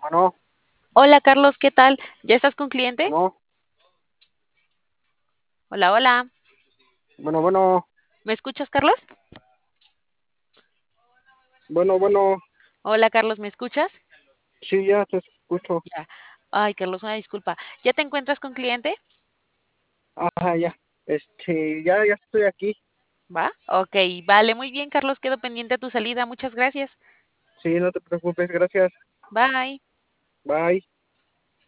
Bueno, Hola Carlos, ¿qué tal? ¿Ya estás con cliente? bueno, Hola, hola. bueno, ¿Me escuchas, Carlos? bueno, Hola Carlos, ¿me escuchas? sí, ya te escucho. Ya. Ay, Carlos, una disculpa. ¿Ya te encuentras con cliente? Ajá, ya, ya estoy aquí. ¿Va? Ok, vale, muy bien, Carlos, quedo pendiente a tu salida. Muchas gracias. Sí, no te preocupes, gracias. Bye. Bye.